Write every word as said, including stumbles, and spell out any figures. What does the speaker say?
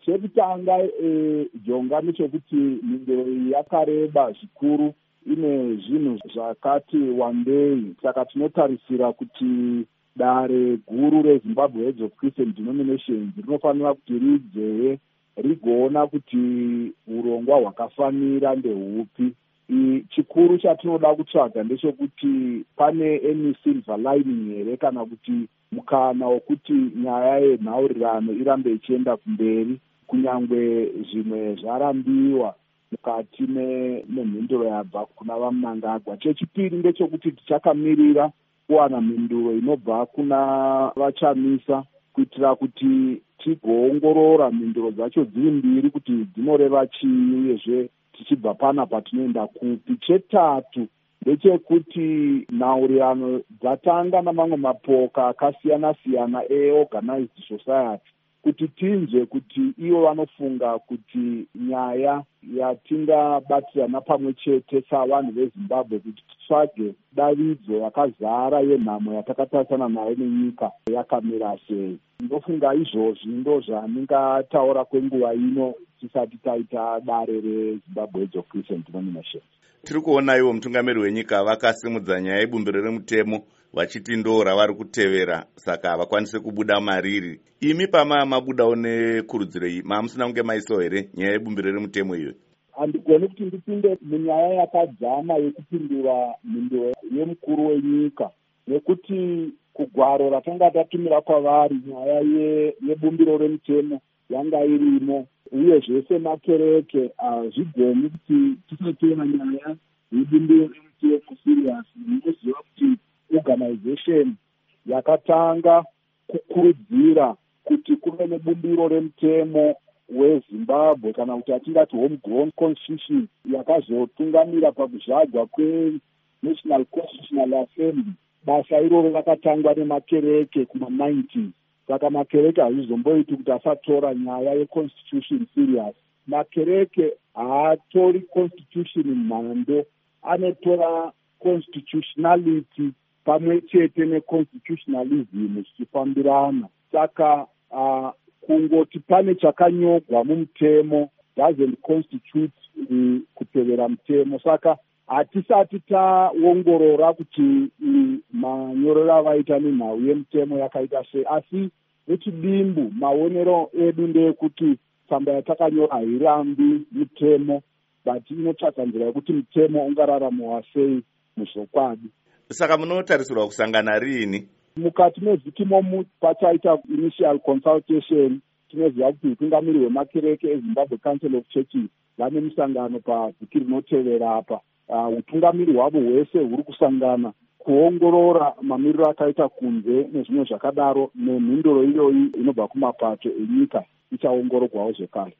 Chekutanga e, jonga ndechekuti mhinduro iyi yakareba zvikuru, ine zvinhu zvakati wandei. Saka tinotarisira kuti dare guru reZimbabwe Heads of Christian Denominations rinofanira kuti rijeye rigoona kuti urongwa hwakafanira ndehupi. Chikuru chatinoda kutsvaga ndechekuti pane any silver lining here, kana kuti mukana wekuti nyaya yenhaurirano irambe ichienda kumberi, kunyangwe zvimwe zvarambiwa mukati memhinduro yabva kuna vaMnangagwa. Chechipiri ndechekuti tichakamirira kuwana mhinduro inobva kuna vachamisa, kuitira kuti tigoongorora mhinduro dzacho dziri mbiri kuti dzinoreva chii, uyezve tichibva pana patinoenda kupi. Chetatu ndechekuti nhaurirano dzatanga namamwe mapoka akasiyana-siyana eorganized society, kuti tinzwe kuti ivo vanofunga kuti nyaya yatingabatirana pamwe chete savanhu veZimbabwe kuti titsvage davidzo yakazara yenhamo yatakatarisana nayo nenyika yakamira sei. Ndofunga izvozvi ndo zvandingataura kwenguva ino tisati taita dare reZimbabwe Heads of Christian Denominations. Tiri kuona ivo mutungamiri wenyika vakasimudza nyaya yebumbiro remutemo vachiti ndo ravari kutevera, saka havakwanisi kubuda mariri. Imi pama mabudawo nekurudziro iyi, mamusina kunge maisawo here nyaya yebumbiro remutemo iyo? Handigoni kuti ndipinde munyaya yakadzama yekupindura mhinduro yemukuru wenyika, nekuti kugwaro ratanga tatumira kwavari nyaya yebumbiro remutemo yanga irimo, uye zvese makereke hazvigoni kuti tisatora nyaya yebumbiro remutemo serious. Munoziva kuti organization yakatanga kukurudzira kuti kuve nebumbiro remutemo weZimbabwe, kana kuti atingati home grown constitution, yakazotungamira pakuzvagwa kweNational Constitutional Assembly. Basa iroro rakatangwa nemakereke kuma-nineties. Saka makereke hazvizomboiti kuti asatora nyaya yeconstitution serious. Makereke haatori constitution mhando, anotora constitutionality pamwe chete neconstitutionalism zvichifambirana. Saka uh, kungoti pane chakanyogwa mumutemo doesn't constitute uh, kutevera mutemo. Saka hatisati taongorora kuti uh, manyorero avaita nenhau yemutemo yakaita sei, asi nechidimbu maonero edu ndeyekuti tsamba yatakanyora hairambi mutemo, but inotsvaga nzira yekuti mutemo ungararamiwa sei muzvokwadi. Saka munotarisirwa kusangana rini? Mukati mevhiki momu pachaita initial consultation. Tinoziva kuti utungamiri hwemakereke eZimbabwe Council of Churches vane musangano pavhiki rinotevera apa. Uh, utungamiri hwavo hwese huri kusangana kuongorora mamiriro akaita kunze nezvimwe zvakadaro, nemhinduro iyoyi inobva kumapato enyika ichaongororwawo zvekare.